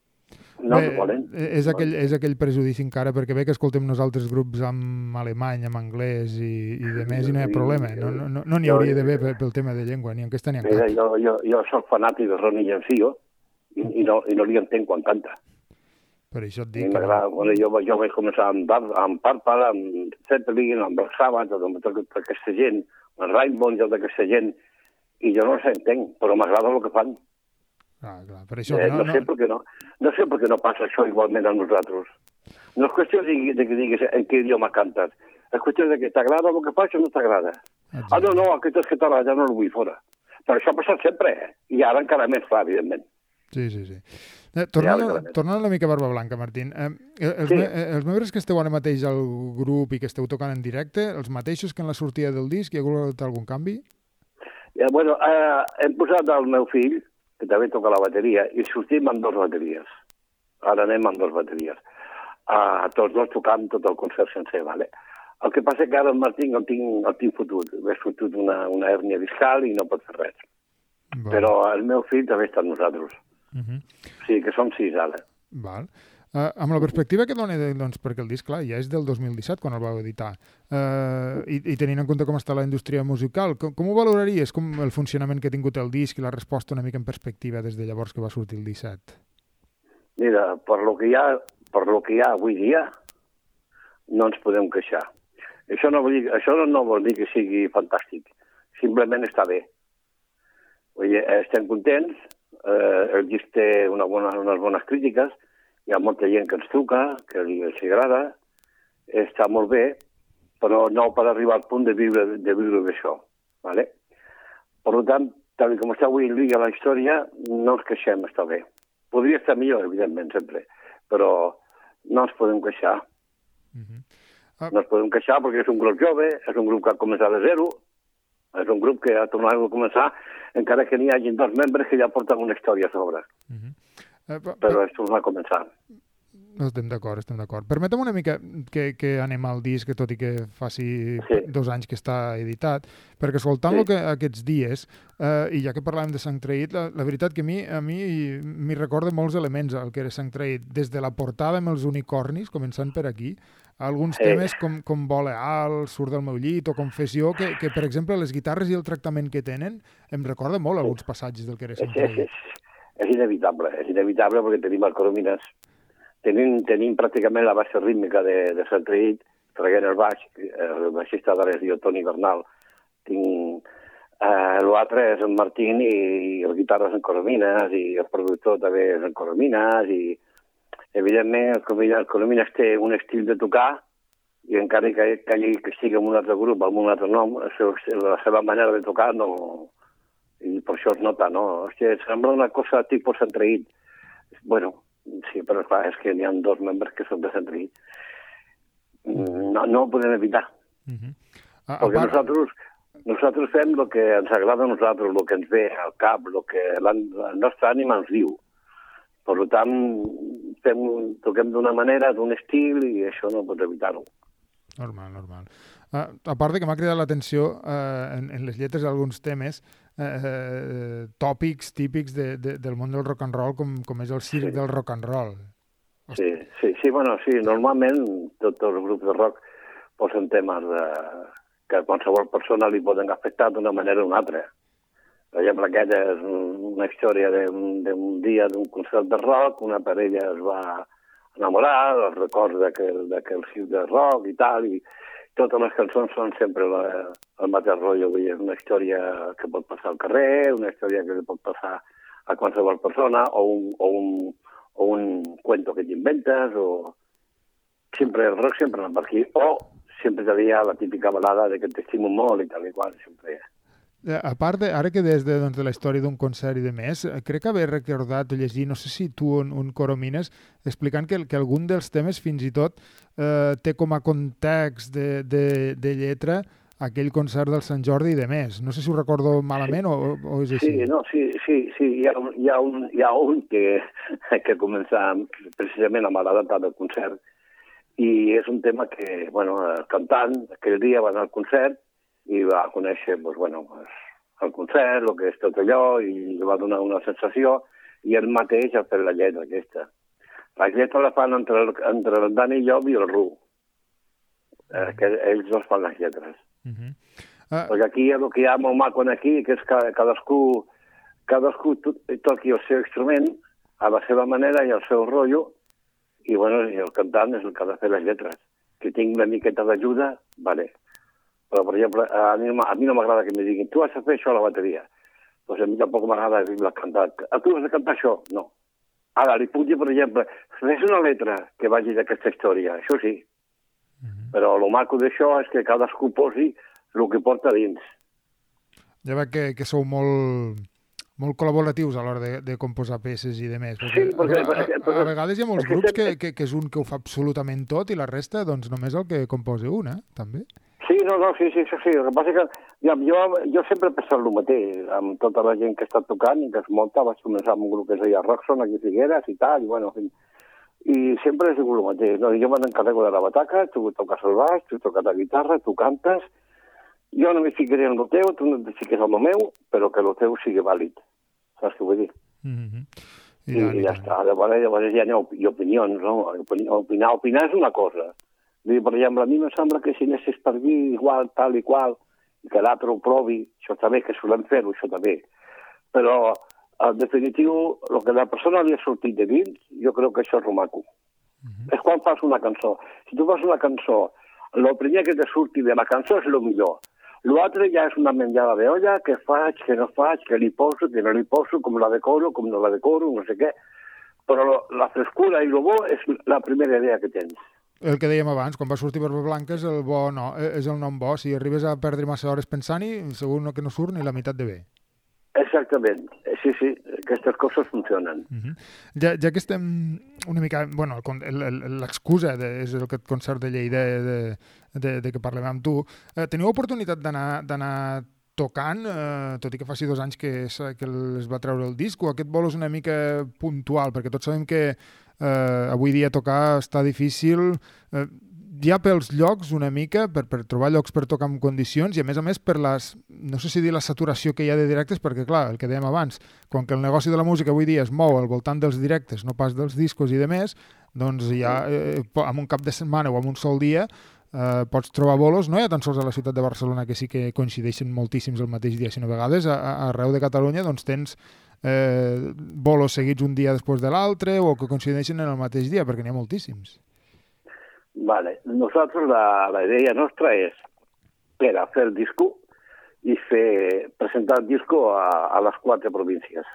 No Bé, ens volen. és, aquell, és aquell prejudici encara, perquè bé que escoltem nosaltres grups amb alemany, amb anglès i, i de més, i no hi ha problema. No n'hi no, no, no hauria d'haver pel, pel tema de llengua, ni en aquesta ni en Mira, cap. jo, jo, jo soc fanàtic de Ronnie Jansio i, i, no, i no li entenc quan canta. Per això et I dic que m'agrada. Bueno, jo, jo vaig començar amb, Dar- amb Purple, amb Zeppelin, amb Black Sabbath, amb tota aquesta gent, amb Rainbow i tota aquesta gent, i jo no els entenc, però m'agrada el que fan. Ah, clar, per això Eh, que no, no, sé no, per què no, no sé per què no passa això igualment a nosaltres. No és qüestió de, de que diguis en què idioma cantes. És qüestió de que t'agrada el que fas o no t'agrada. Ah, no, no, aquest és català, ja no el vull fora. Però això ha passat sempre, eh? I ara encara més clar, evidentment. Sí, sí, sí. Eh, tornant, Ja, a- clarament. tornant una mica a Barba Blanca, Martín, eh, els, Sí. me, eh, els membres que esteu ara mateix al grup i que esteu tocant en directe, els mateixos que en la sortida del disc, hi ha hagut algun canvi? Ja, bueno, eh, hem posat el meu fill, que també toca la bateria, i sortim amb dues bateries. Ara anem amb dues bateries. Uh, tots dos tocant tot el concert sencer, vale? El que passa que ara el Martín el tinc, el tinc fotut. M'he fotut una, una hèrnia discal i no pot fer res. Val. Però el meu fill també està amb nosaltres. Uh -huh. O sigui que som sis ara. Val. Uh, amb la perspectiva que dona, doncs, perquè el disc, clar, ja és del dos mil disset quan el vau editar, uh, i, i tenint en compte com està la indústria musical, com, com ho valoraries, com el funcionament que ha tingut el disc i la resposta una mica en perspectiva des de llavors que va sortir el disset? Mira, per lo que hi ha, per lo que hi ha avui dia, no ens podem queixar. Això no vol dir, això no vol dir que sigui fantàstic. Simplement està bé. Vull dir, estem contents, eh, el disc té una bona, unes bones crítiques, hi ha molta gent que ens truca, que li els agrada, està molt bé, però no per arribar al punt de viure de viure d'això. ¿Vale? Per tant, tal com està avui en dia la història, no ens queixem, està bé. Podria estar millor, evidentment, sempre, però no ens podem queixar. Uh -huh. ah, No ens podem queixar perquè és un grup jove, és un grup que ha començat de zero, és un grup que ha tornat a començar, encara que n'hi hagi dos membres que ja porten una història a sobre. uh -huh. uh, pa, Però és tornar a començar. No, estem d'acord, estem d'acord. Permetem una mica que, que anem al disc, tot i que faci Sí. dos anys que està editat, perquè escoltant-lo Sí. que aquests dies, eh, i ja que parlàvem de Sang Traït, la, la veritat que a mi a mi m'hi recorda molts elements el que era Sang Traït, des de la portada amb els unicornis, començant per aquí, alguns Sí. temes com, com Vola alt, Surt del meu llit o Confessió, que, que per exemple les guitarres i el tractament que tenen em recorda molt alguns passatges del que era És, Sang és, Traït. és, és inevitable, és inevitable perquè tenim el Coromines, tenim, tenim pràcticament la base rítmica de, de Sant Traït, traient el baix, el baixista d'ara es diu Toni Bernal, tinc eh, l'altre és en Martín i, i el guitarra és en Coromines i el productor també és en Coromines i evidentment el Coromines, el Coromines té un estil de tocar i encara que, que, que estigui en un altre grup amb un altre nom, el seu, la seva manera de tocar no... i per això es nota, no? Hòstia, sembla una cosa tipus Sant Traït. Bueno, sí, però clar, és que n'hi ha dos membres que són de Sant Traït. No, no ho podem evitar. Uh -huh. a, a Perquè part, nosaltres, nosaltres fem el que ens agrada a nosaltres, el que ens ve al cap, el que la, la nostra ànima ens diu. Per tant, fem, toquem d'una manera, d'un estil, i això no pots evitar-ho. Normal, normal. Uh, a part de que m'ha cridat l'atenció uh, en, en les lletres d'alguns temes uh, uh, tòpics típics de, de, del món del rock and roll, com, com és el circ Sí. del rock and roll. Sí, sí, sí, bueno, sí, normalment tots els grups de rock posen temes de, que a qualsevol persona li poden afectar d'una manera o una altra. Per exemple, aquesta és una història d'un d'un dia d'un concert de rock, una parella es va enamorar, els records d'aquell d'aquell circ de rock i tal, i totes les cançons són sempre la, el mateix rotllo, vull dir, una història que pot passar al carrer, una història que pot passar a qualsevol persona, o un, o un, o un cuento que t'inventes, o... Sempre el rock sempre va per aquí, o sempre havia la típica balada de que t'estimo molt i tal i qual, sempre... Eh, A part, de, ara que des de, doncs, de la història d'un concert i de més, eh, crec haver recordat o llegir, no sé si tu on, on coromines, explicant que, que algun dels temes fins i tot eh, té com a context de, de, de lletra aquell concert del Sant Jordi i de més. No sé si ho recordo malament o, o és així. Sí, no, sí, sí, sí. Hi ha, un- hi ha, un, hi ha un que, que comença precisament amb la data del concert i és un tema que, bueno, el cantant aquell dia va anar al concert i va conèixer, doncs, bueno, pues, el concert, el que és tot allò, i li va donar una sensació, i ell mateix ha fet la lletra aquesta. La lletra la fan entre el, entre el Dani Llop i el Ru. Eh, que ells dos fan les lletres. Uh -huh. uh, Perquè aquí el que hi ha molt maco aquí, que és que cadascú, cadascú to- toqui el seu instrument a la seva manera i al seu rotllo, i, bueno, i el cantant és el que ha de fer les lletres. Que tinc una miqueta d'ajuda, vale. Però, per exemple, a mi, no- a mi no m'agrada que em diguin tu has de fer això a la bateria. Doncs a mi tampoc m'agrada dir-me cantar. A tu has de cantar això? No. Ara, li puc dir, per exemple, fes una letra que vagi d'aquesta història, això sí. Però el maco d'això és que cadascú posi el que porta dins. ja veig que, que sou molt, molt col·laboratius a l'hora de, de composar peces i de més. Sí, perquè- a, a, perquè- a vegades hi ha molts perquè grups sempre- que, que, que és un que ho fa absolutament tot i la resta, doncs, només el que composa un, eh? També. Sí, no, no, sí, sí, això sí. El que passa és que ja, jo, jo sempre he pensat el mateix, amb tota la gent que està tocant i que es munta. Vaig començar amb un grup que es deia Roxon, aquí a Figueres i tal, i bueno, en fi. I sempre he sigut el mateix. No? Jo me n'encarrego de la bataca, tu toques el baix, tu toques la guitarra, tu cantes. Jo no m'hi ficaré en el teu, tu no et fiques en el meu, però que el teu sigui vàlid. Saps què vull dir? Mm -hmm. I, I, I ja està. Llavors, llavors ja hi ha op- hi ha opinions, no? Opini- Opinar, opinar és una cosa. Vull dir, per exemple, a mi em sembla que si anessis per aquí igual, tal i qual, i que l'altre ho provi, això també, que solem fer-ho, això també. Però, en definitiu, el que la persona li ha sortit de dins, jo crec que això és el maco. És quan fas una cançó. Si tu fas una cançó, el primer que te surti de la cançó és el millor. L'altre ja és una menjada d'olla, que faig, que no faig, que li poso, que no li poso, com la decoro, com no la decoro, no sé què. Però la frescura i el bo és la primera idea que tens. El que dèiem abans, quan va sortir Barba Blanca és el bo, no, és el nom bo. Si arribes a perdre massa hores pensant-hi, segur no que no surt ni la meitat de bé. Exactament. Sí, sí, aquestes coses funcionen. Uh -huh. ja, ja que estem una mica... Bueno, l'excusa de, és aquest concert de Lleida de, de, de què parlem amb tu. Eh, teniu oportunitat d'anar tocant, eh, tot i que faci dos anys que, que es va treure el disc, o aquest bolo és una mica puntual, perquè tots sabem que eh, avui dia tocar està difícil, eh, ja pels llocs una mica, per, per trobar llocs per tocar en condicions, i a més a més per les, no sé si dir la saturació que hi ha de directes, perquè clar, el que dèiem abans, quan que el negoci de la música avui dia es mou al voltant dels directes, no pas dels discos i de més, doncs ja eh, amb un cap de setmana o amb un sol dia eh, pots trobar bolos, no hi ha tan sols a la ciutat de Barcelona, que sí que coincideixen moltíssims el mateix dia, sinó a vegades a, a arreu de Catalunya doncs tens eh, bolos seguits un dia després de l'altre o que coincideixen en el mateix dia, perquè n'hi ha moltíssims. Vale. Nosaltres la, la idea nostra és per a fer el disco i fer, presentar el disco a, a les quatre províncies.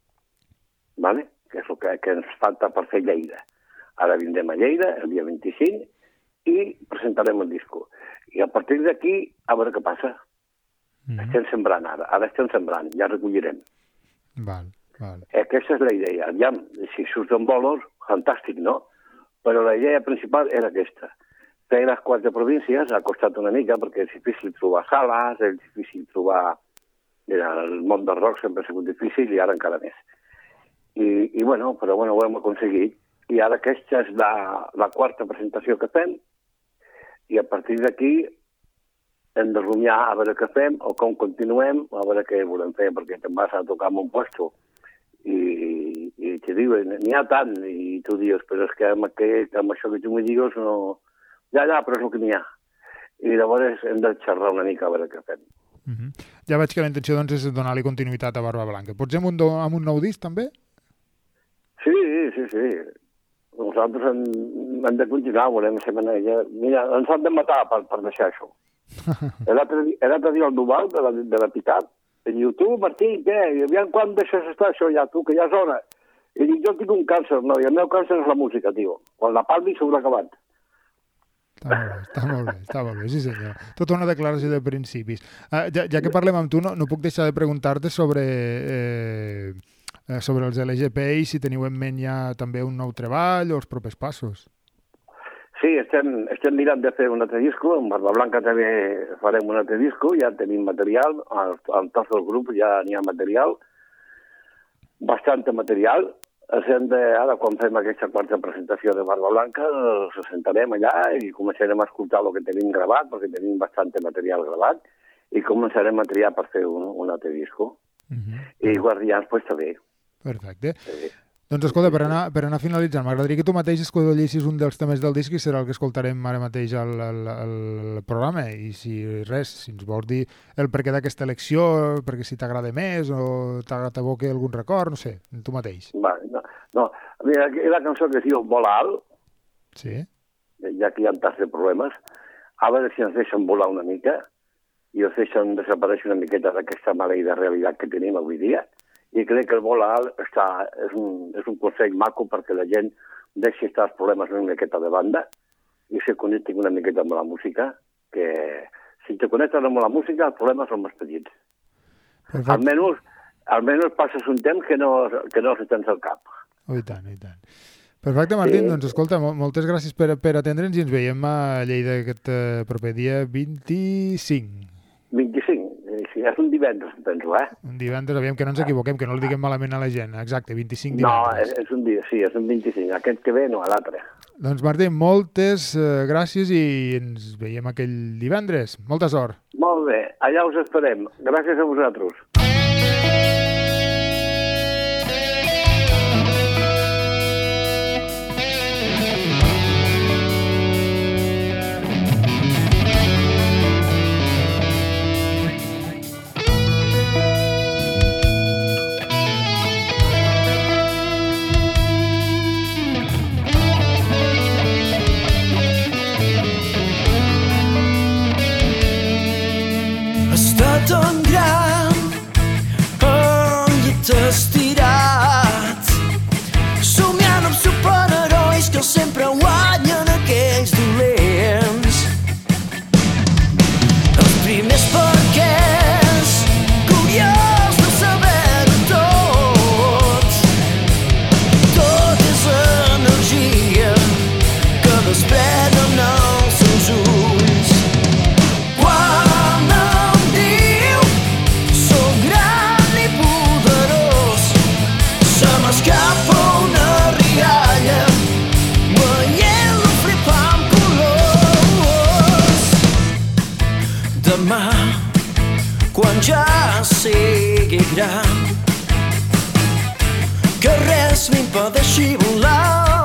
Vale? Que és el que, que ens falta per fer Lleida. Ara vindrem a Lleida el dia vint-i-cinc i presentarem el disco. I a partir d'aquí, a veure què passa. Mm-hmm. Estem sembrant ara. Ara estem sembrant. Ja recollirem. Val, val. Aquesta és la idea. Aviam, si surten bolos, fantàstic, no? Però la idea principal era aquesta. Fer les quatre províncies ha costat una mica perquè és difícil trobar sales, és difícil trobar... Mira, el món del rock sempre ha sigut difícil i ara encara més. I, i bueno, però bueno, ho hem aconseguit. I ara aquesta és la, la quarta presentació que fem i a partir d'aquí hem de rumiar a veure què fem o com continuem, a veure què volem fer, perquè te'n vas a tocar en un puesto i, i te diuen, n'hi ha tant, i tu dius, però és que amb, aquest, amb això que tu me digues no... Ja, ja, però és el que n'hi ha. I llavors hem de xerrar una mica a veure què fem. Uh-huh. Ja veig que la intenció doncs, és donar-li continuïtat a Barba Blanca. Pots amb un, do, amb un nou disc, també? Sí, sí, sí. Nosaltres hem, hem de continuar, volem ser manera. Mira, ens han de matar per, per deixar això. L'altre dia el Duval de la, de la Picat, en YouTube, Martí, què? I aviam quan deixes estar això ja, tu, que ja és hora. I dic, jo tinc un càncer, no, i el meu càncer és la música, tio. Quan la parli s'haurà acabat. Està molt bé, està molt bé, està molt bé, sí senyor. Tota una declaració de principis. Uh, ja, ja que parlem amb tu, no, no puc deixar de preguntar-te sobre, eh, sobre els L G P i si teniu en ment ja també un nou treball o els propers passos. Sí, estem, estem mirant de fer un altre disco, en Barba Blanca també farem un altre disco, ja tenim material, al, al tots els grups ja n'hi ha material, bastant material. Hem de, ara, quan fem aquesta quarta presentació de Barba Blanca, ens sentarem allà i començarem a escoltar el que tenim gravat, perquè tenim bastant material gravat, i començarem a triar per fer un, un altre disco. Uh-huh. I guardians, pues, també. Perfecte. Sí. Doncs escolta, per anar, per anar finalitzant, m'agradaria que tu mateix escollissis un dels temes del disc i serà el que escoltarem ara mateix al, al, al programa. I si res, si ens vols dir el perquè d'aquesta elecció, perquè si t'agrada més o t'aboca algun record, no sé, tu mateix. Va, no, no. Mira, la cançó que es diu Vola Alt, sí. Ja que hi ha tants de problemes, a veure si ens deixen volar una mica i ens deixen desaparèixer una miqueta d'aquesta maleïda realitat que tenim avui dia. I crec que el Vola Alt està, és, un, és un consell maco perquè la gent deixi estar els problemes una miqueta de banda i se connecti una miqueta amb la música, que si te connectes amb la música els problemes són més petits. Perfecte. Almenys, almenys passes un temps que no, que no els tens al cap. Oh, i tant, i tant. Perfecte, Martín, sí. Doncs escolta, moltes gràcies per, per atendre'ns i ens veiem a Lleida aquest uh, proper dia vint-i-cinc. vint-i-cinc, sí, és un divendres, penso, eh? Un divendres, aviam que no ens equivoquem, que no el diguem malament a la gent. Exacte, vint-i-cinc divendres. No, és, és un dia, sí, és un vint-i-cinc. Aquest que ve, no, a l'altre. Doncs, Martín, moltes uh, gràcies i ens veiem aquell divendres. Molta sort. Molt bé, allà us esperem. Gràcies a vosaltres. Tan gran, el llit estirat, somiant amb superherois que sempre guanyen aquells dolents. Els primers perquès, curiós de saber-ho tot. Tot és energia que desprenen els seus ulls. Escapa una rialla, veient-lo flipar amb colors. Demà, quan ja sigui gran, que res m'impedeixi volar.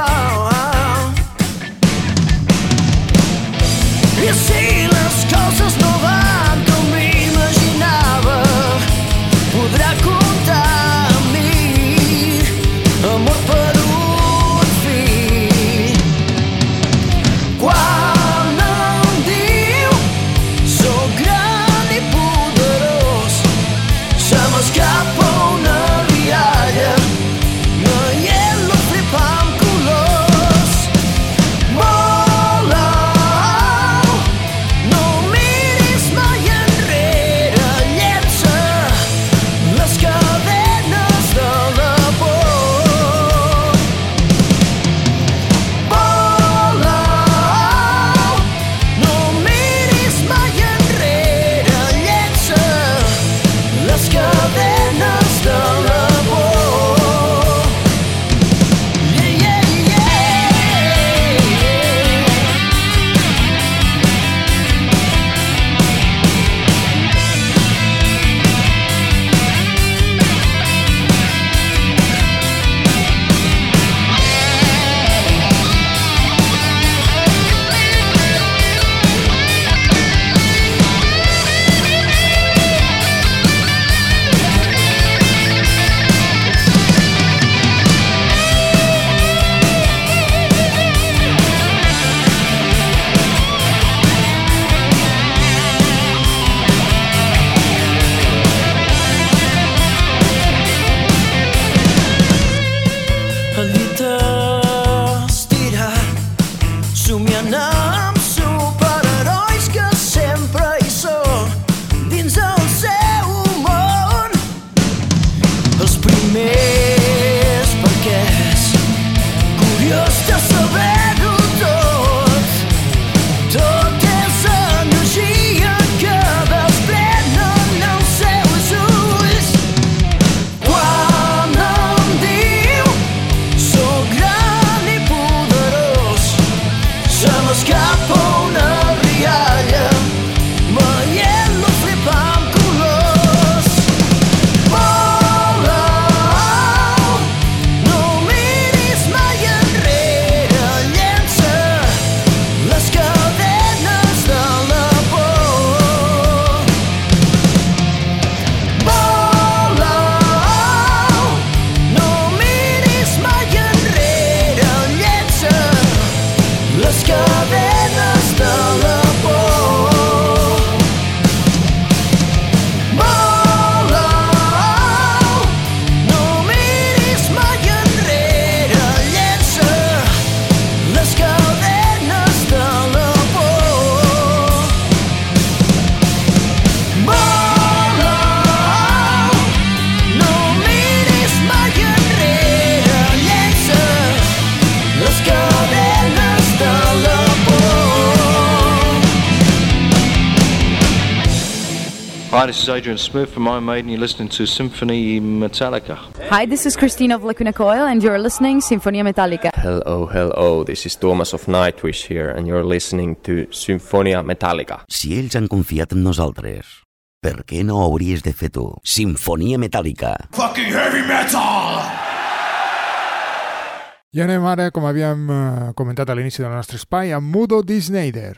I si les coses no van com m'imaginava, podrà comptar amor per un fill. Quan em diu soc gran i poderós, se m'escapa una rialla, veient-lo flipar al llit estirat, somiant amb superherois que sempre hi són dins el seu món. Els primers perquès, curiós de saber-ho tot, tot és energia que desprenen els seus ulls. Quan em diu soc gran i poderós, se m'escapa una rialla veient-lo flipar amb colors. Vola, no miris mai enrere, llença les cadenes de la por. Vola, no miris mai enrere, llença les cadenes de la por. Vola, no miris mai enrere, llença les cadenes de la por. Vola, no miris mai enrere, llença les cadenes de la por. Hi, this is Adrian Smith from Iron Maiden. You're listening to Symphony Metallica. Hi, this is Christina of Lacuna Coil, and you're listening Sinfonia Metallica. Hello, hello, this is Thomas of Nightwish here, and you're listening to Sinfonia Metallica. Si ells han confiat en nosaltres, per què no ho hauries de fer tu? Sinfonia Metàl·lica. Fucking heavy metal! I anem ara, com havíem eh, comentat a l'inici del nostre espai, amb Mudo D. Snyder.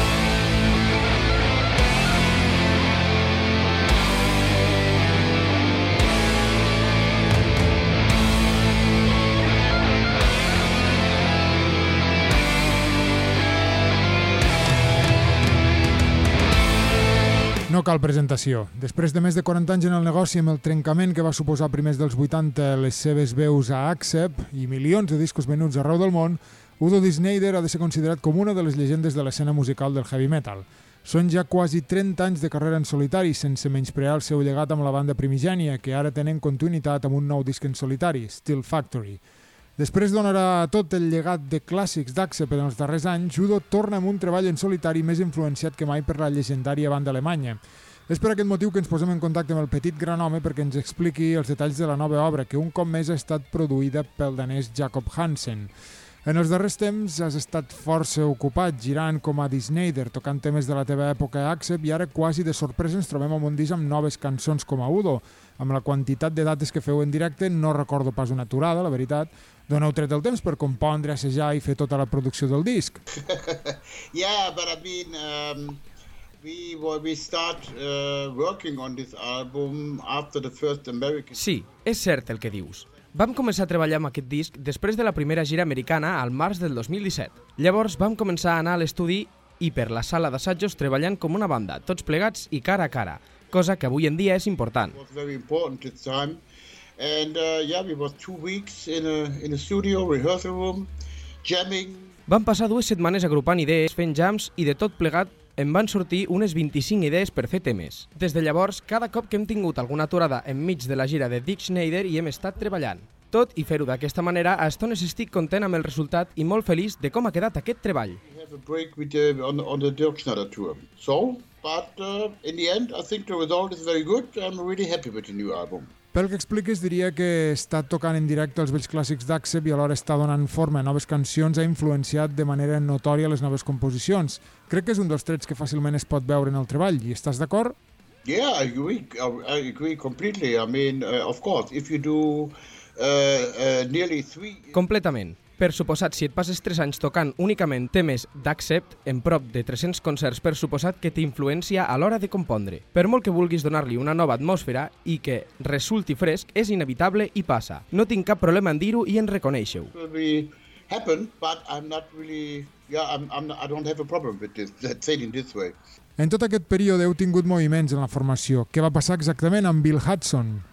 No cal presentació. Després de més de quaranta anys en el negoci, amb el trencament que va suposar a primers dels vuitanta les seves veus a Accept i milions de discos venuts arreu del món, Udo D. Snyder ha de ser considerat com una de les llegendes de l'escena musical del heavy metal. Són ja quasi trenta anys de carrera en solitari, sense menysprear el seu llegat amb la banda primigènia, que ara tenen continuïtat amb un nou disc en solitari, Steel Factory. Després donarà tot el llegat de clàssics d'Accept en els darrers anys, Udo torna amb un treball en solitari més influenciat que mai per la llegendària banda alemanya. És per aquest motiu que ens posem en contacte amb el petit gran home perquè ens expliqui els detalls de la nova obra, que un cop més ha estat produïda pel danès Jacob Hansen. En els darrers temps has estat força ocupat girant com a D. Snyder, tocant temes de la teva època a Accept, i ara quasi de sorpresa ens trobem amb un disc amb noves cançons com a Udo. Amb la quantitat de dates que feu en directe no recordo pas una aturada, la veritat. D'on heu tret el temps per compondre, assajar i fer tota la producció del disc? Yeah, but I mean, um, we we start uh, working on this album after the first American. Sí, és cert el que dius. Vam començar a treballar amb aquest disc després de la primera gira americana al març del dos mil disset. Llavors vam començar a anar a l'estudi i per la sala d'assajos treballant com una banda, tots plegats i cara a cara, cosa que avui en dia és important. It was very important this time. And uh, yeah, we was two weeks in a in a studio rehearsal room, jamming. Vam passar dues setmanes agrupant idees, fent jams i de tot plegat em van sortir unes vint-i-cinc idees per fer temes. Des de llavors, cada cop que hem tingut alguna aturada enmig de la gira de Dick Snyder hi hem estat treballant. Tot i fer-ho d'aquesta manera, a estones estic content amb el resultat i molt feliç de com ha quedat aquest treball. We have a break with the, on, on the Dirk Schneider tour. So, but uh, in the end, I think the result is very good. I'm really happy with the new album. Pel que expliques, diria que està tocant en directe els vells clàssics d'Accept i alhora està donant forma a noves cancions, ha influenciat de manera notòria les noves composicions. Crec que és un dels trets que fàcilment es pot veure en el treball. I estàs d'acord? Yeah, I agree. I agree completely. I mean, uh, of course, if you do uh, uh, nearly three... Completament. Per suposat, si et passes tres anys tocant únicament temes d'Accept en prop de tres-cents concerts, per suposat que t'influencia a l'hora de compondre. Per molt que vulguis donar-li una nova atmosfera i que resulti fresc, és inevitable i passa. No tinc cap problema en dir-ho i en reconèixer-ho. Happen, but I'm not really, yeah, I'm, I'm not, I don't have a problem with this, let's say it in this way. En tot aquest període heu tingut moviments en la formació. Què va passar exactament amb Bill Hudson?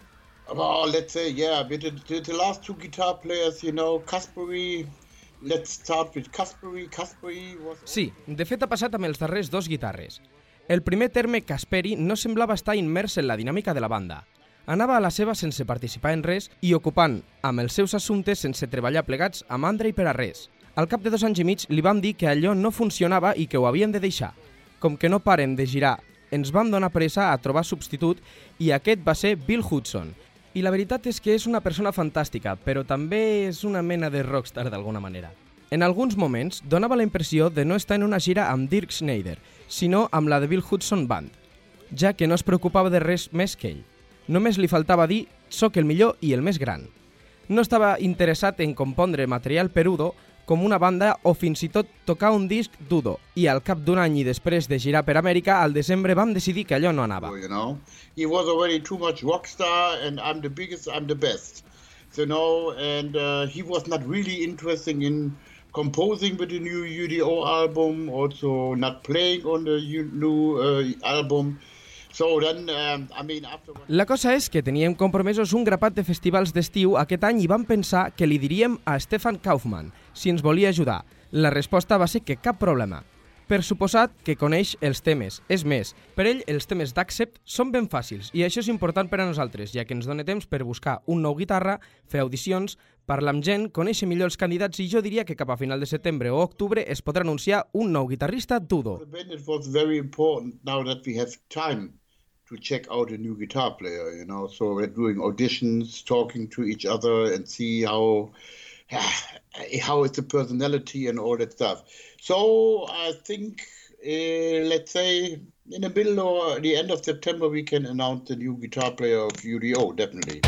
Well, let's say, yeah, but the, the, the last two guitar players, you know, Kasperi, let's start with Kasperi. Kasperi was... Sí, de fet ha passat amb els darrers dos guitarres. El primer terme Kasperi no semblava estar immers en la dinàmica de la banda. Anava a la seva sense participar en res i ocupant amb els seus assumptes sense treballar plegats amb Andrei per a res. Al cap de dos anys i mig li vam dir que allò no funcionava i que ho havien de deixar. Com que no paren de girar, ens vam donar pressa a trobar substitut i aquest va ser Bill Hudson. I la veritat és que és una persona fantàstica, però també és una mena de rockstar d'alguna manera. En alguns moments donava la impressió de no estar en una gira amb Dirk Schneider, sinó amb la de Bill Hudson Band, ja que no es preocupava de res més que ell. Només li faltava dir «soc el millor i el més gran». No estava interessat en compondre material per Udo com una banda o fins i tot tocar un disc d'Udo, i al cap d'un any i després de girar per Amèrica, al desembre vam decidir que allò no anava. You know, he was already too much rockstar and I'm the biggest, I'm the best. So, you know, and uh, he was not really interested in composing with the new U D O album, also not playing on the new uh, album. So then, um, I mean, after... La cosa és que teníem compromesos un grapat de festivals d'estiu aquest any i vam pensar que li diríem a Stefan Kaufmann si ens volia ajudar. La resposta va ser que cap problema. Per suposat que coneix els temes. És més, per ell els temes d'Accept són ben fàcils i això és important per a nosaltres, ja que ens dona temps per buscar un nou guitarra, fer audicions, parlar amb gent, conèixer millor els candidats i jo diria que cap a final de setembre o octubre es podrà anunciar un nou guitarrista d'Udo. It was very important now that we have time to check out a new guitar player, you know, so we're doing auditions, talking to each other and see how how is the personality and all that stuff. So I think, uh, let's say, in the middle or the end of September, we can announce the new guitar player of U D O, definitely.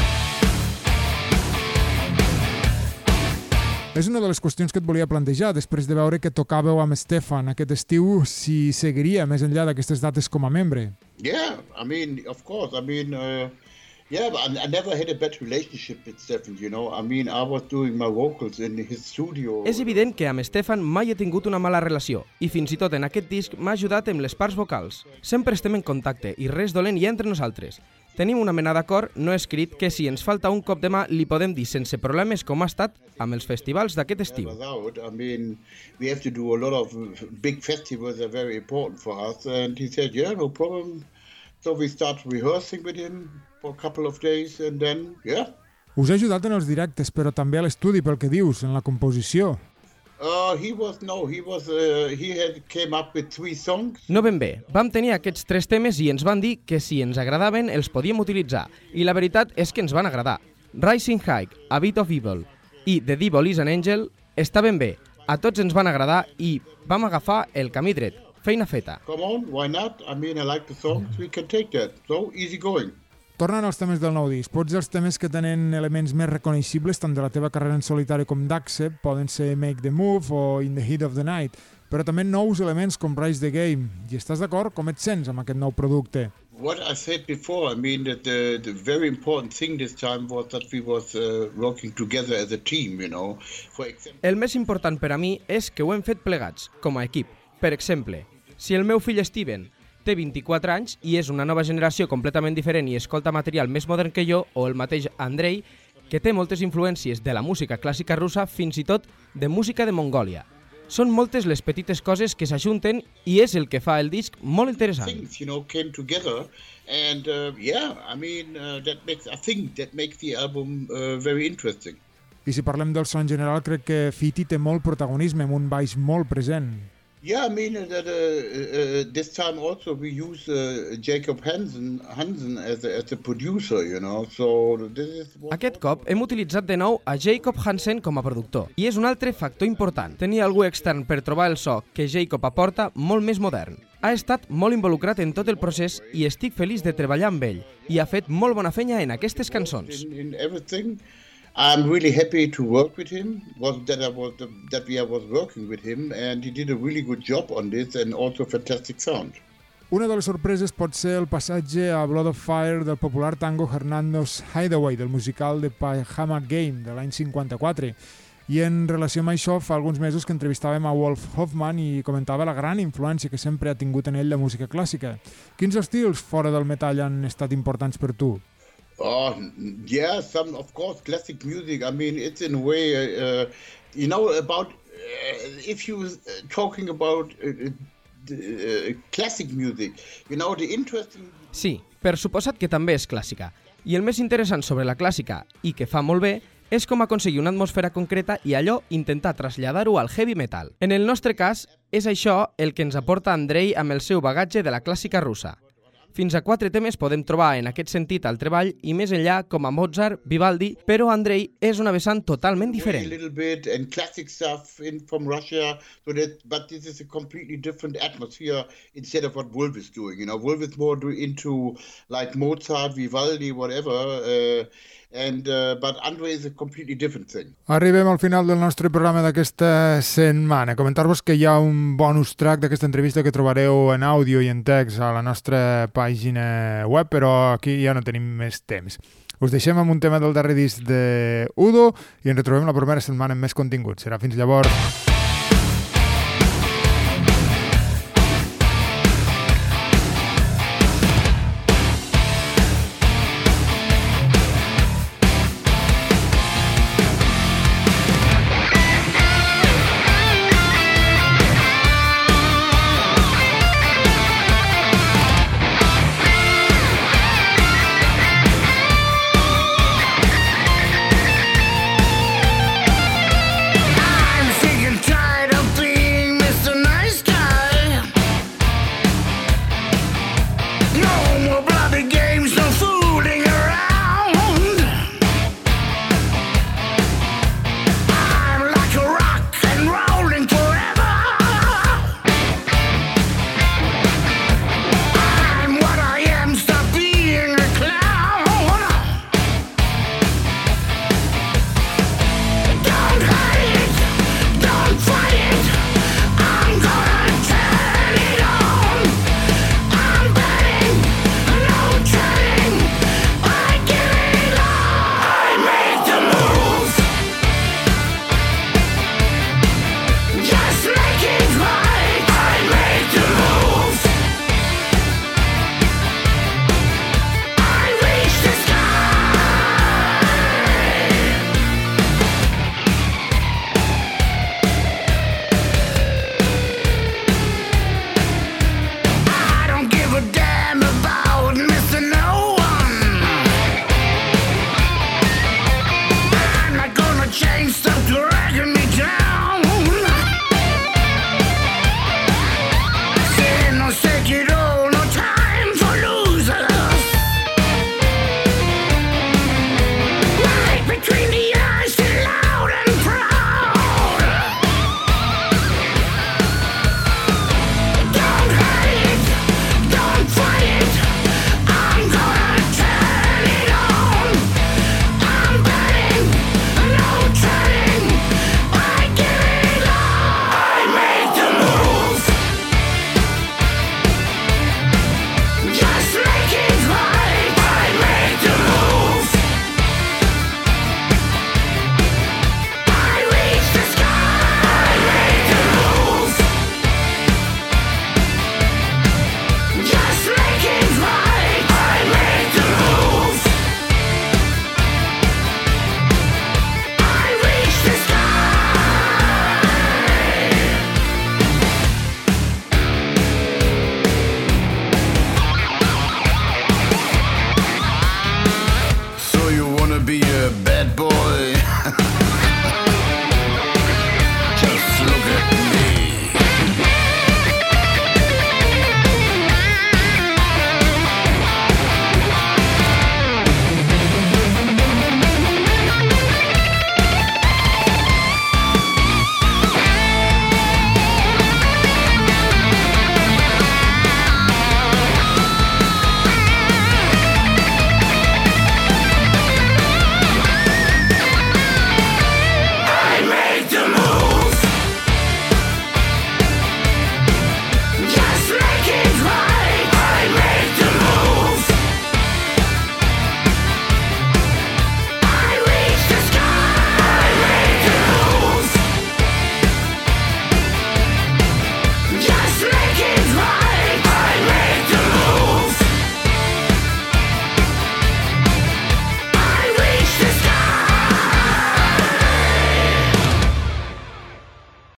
És una de les qüestions que et volia plantejar, després de veure que tocàveu amb Stefan aquest estiu, si seguiria més enllà d'aquestes dates com a membre. Yeah, I mean, of course, I mean, uh, yeah, but I, I never had a bad relationship with Stefan, you know, I mean, I was doing my vocals in his studio. És evident que amb Stefan mai he tingut una mala relació, i fins i tot en aquest disc m'ha ajudat amb les parts vocals. Sempre estem en contacte, i res dolent hi ha entre nosaltres. Tenim una mena d'acord no escrit que si ens falta un cop de mà li podem dir sense problemes com ha estat amb els festivals d'aquest estiu. I mean, we have to do a lot of big festivals that are very important for us, and he said, yeah, no problem. So we start rehearsing with him for a couple of days, and then, yeah. Us ha ajudat en els directes, però també a l'estudi, pel que dius, en la composició. Uh, he was, no, he was, uh, he had came up with three songs. No ben bé. Vam tenir aquests tres temes i ens van dir que si ens agradaven els podíem utilitzar. I la veritat és que ens van agradar. Rising High, A Bit of Evil i The Devil is an Angel estaven bé. A tots ens van agradar i vam agafar el camí dret. Feina feta. Come on, why not? I mean, I like the songs, we can take that. So, easy going. Tornant als temes del nou disc, pots dir els temes que tenen elements més reconeixibles tant de la teva carrera en solitari com d'Accept, poden ser Make the Move o In the Heat of the Night, però també nous elements com Rise the Game. I estàs d'acord? Com et sents amb aquest nou producte? What I said before, I mean that the, the very important thing this time was that we was uh, working together as a team, you know. For example... El més important per a mi és que ho hem fet plegats, com a equip. Per exemple, si el meu fill Steven té vint-i-quatre anys i és una nova generació completament diferent i escolta material més modern que jo, o el mateix Andrei, que té moltes influències de la música clàssica russa, fins i tot de música de Mongòlia. Són moltes les petites coses que s'ajunten i és el que fa el disc molt interessant. Things, you know, came together and uh, yeah, I mean, uh, that makes, I think that makes the album uh, very interesting. I si parlem del so en general, crec que Fiti té molt protagonisme, amb un baix molt present. Yeah, I mean that uh, uh, this time also we use uh, Jacob Hansen Hansen as a, as a producer, you know. So this is what... Aquest cop hem utilitzat de nou a Jacob Hansen com a productor i és un altre factor important. Tenir algú extern per trobar el so que Jacob aporta molt més modern. Ha estat molt involucrat en tot el procés i estic feliç de treballar amb ell i ha fet molt bona feina en aquestes cançons. In, in everything. I'm really happy to work with him, was that I was that we I was working with him, and he did a really good job on this and also fantastic sound. Una de les sorpreses pot ser el passatge a Blood of Fire del popular tango Hernando's Hideaway, del musical de Pajama Game de l'any cinquanta-quatre. I en relació amb això, fa alguns mesos que entrevistàvem a Wolf Hoffman i comentava la gran influència que sempre ha tingut en ell la música clàssica. Quins estils fora del metall han estat importants per tu? Oh, yeah, some, of course, classic music. I mean, it's in a way, uh, you know, about, uh, if you uh, talking about uh, uh, classic music, you know, the interesting... Sí, per suposat que també és clàssica. I el més interessant sobre la clàssica, i que fa molt bé, és com aconseguir una atmosfera concreta i allò intentar traslladar-ho al heavy metal. En el nostre cas, és això el que ens aporta Andrei amb el seu bagatge de la clàssica russa. Fins a quatre temes podem trobar en aquest sentit al treball i més enllà com a Mozart, Vivaldi, però Andrei és una vessant totalment diferent. A little bit and classic stuff in from Russia, so that, but this is a completely different atmosphere instead of what Wolf is doing. You know, Wolf is more do, into like Mozart, Vivaldi, whatever, uh, and uh, but Andrei is a completely different thing. Arribem al final del nostre programa d'aquesta setmana. Comentar-vos que hi ha un bonus track d'aquesta entrevista que trobareu en àudio i en text a la nostra pàgina web, però aquí ja no tenim més temps. Us deixem amb un tema del darrer disc de Udo i ens retrobem la propera setmana amb més contingut. Serà fins llavors.